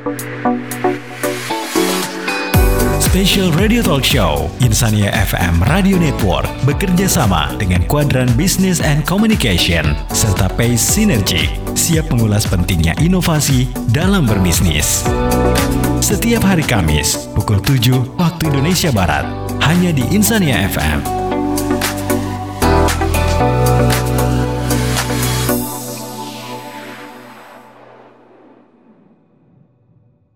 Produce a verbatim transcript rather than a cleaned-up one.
Special Radio Talk Show Insania F M Radio Network bekerja sama dengan Kuadran Business and Communication serta Pace Synergy siap mengulas pentingnya inovasi dalam berbisnis. Setiap hari Kamis pukul tujuh waktu Indonesia Barat hanya di Insania F M.